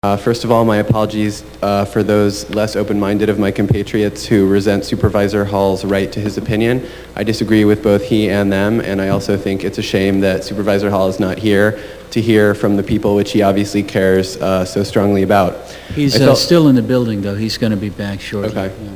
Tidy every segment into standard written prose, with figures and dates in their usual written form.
First of all, my apologies for those less open-minded of my compatriots who resent Supervisor Hall's right to his opinion. I disagree with both he and them, and I also think it's a shame that Supervisor Hall is not here to hear from the people which he obviously cares so strongly about. He's still in the building, though. He's going to be back shortly. Okay. Yeah.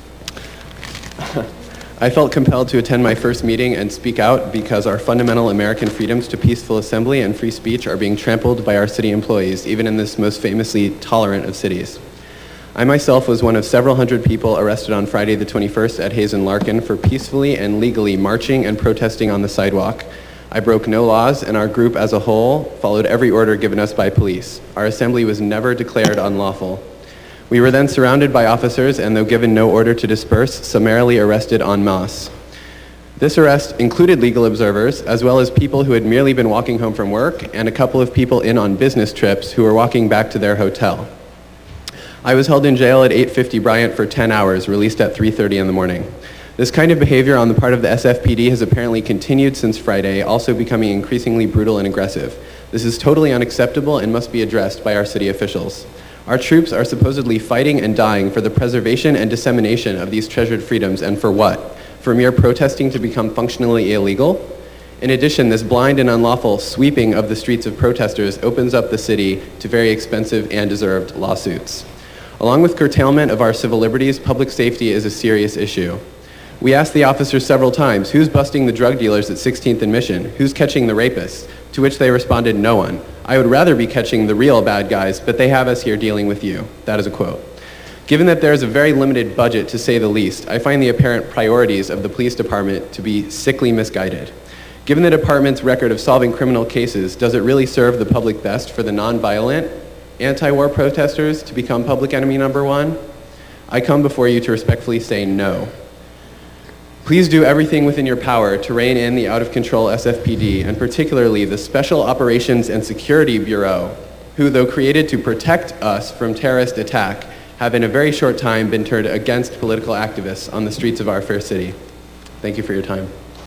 I felt compelled to attend my first meeting and speak out because our fundamental American freedoms to peaceful assembly and free speech are being trampled by our city employees, even in this most famously tolerant of cities. I myself was one of several hundred people arrested on Friday the 21st at Hayes and Larkin for peacefully and legally marching and protesting on the sidewalk. I broke no laws, and our group as a whole followed every order given us by police. Our assembly was never declared unlawful. We were then surrounded by officers and, though given no order to disperse, summarily arrested en masse. This arrest included legal observers, as well as people who had merely been walking home from work, and a couple of people in on business trips who were walking back to their hotel. I was held in jail at 850 Bryant for 10 hours, released at 3:30 in the morning. This kind of behavior on the part of the SFPD has apparently continued since Friday, also becoming increasingly brutal and aggressive. This is totally unacceptable and must be addressed by our city officials. Our troops are supposedly fighting and dying for the preservation and dissemination of these treasured freedoms, and for what? For mere protesting to become functionally illegal? In addition, this blind and unlawful sweeping of the streets of protesters opens up the city to very expensive and deserved lawsuits. Along with curtailment of our civil liberties, public safety is a serious issue. We asked the officers several times, who's busting the drug dealers at 16th and Mission? Who's catching the rapists? To which they responded, no one. I would rather be catching the real bad guys, but they have us here dealing with you. That is a quote. Given that there is a very limited budget, to say the least, I find the apparent priorities of the police department to be sickly misguided. Given the department's record of solving criminal cases, does it really serve the public best for the non-violent, anti-war protesters to become public enemy number one? I come before you to respectfully say no. Please do everything within your power to rein in the out-of-control SFPD, and particularly the Special Operations and Security Bureau, who, though created to protect us from terrorist attack, have in a very short time been turned against political activists on the streets of our fair city. Thank you for your time.